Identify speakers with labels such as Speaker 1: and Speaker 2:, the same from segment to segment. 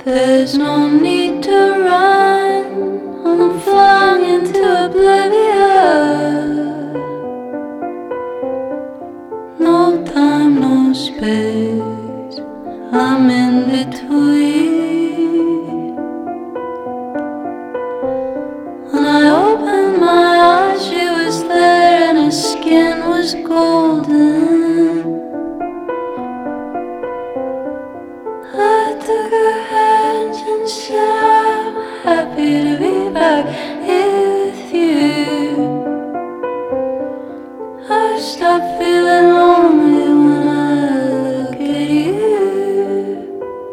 Speaker 1: There's no need to run, I'm flying into oblivion. No time, no space, I'm in between. When I opened my eyes, she was there and her skin was golden. I took her hands and said, I'm happy to be back here with you. I stopped feeling lonely when I look at you.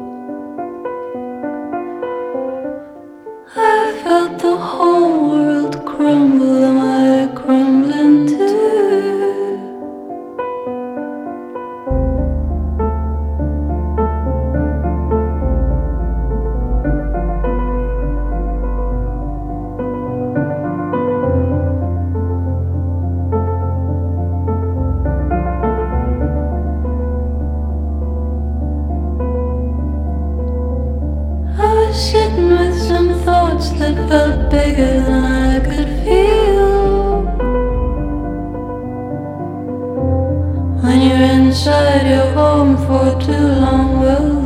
Speaker 1: I felt the whole world crumble, am I crumbling too? I was sitting with some thoughts that felt bigger than I could feel. When you're inside your home for too long, well,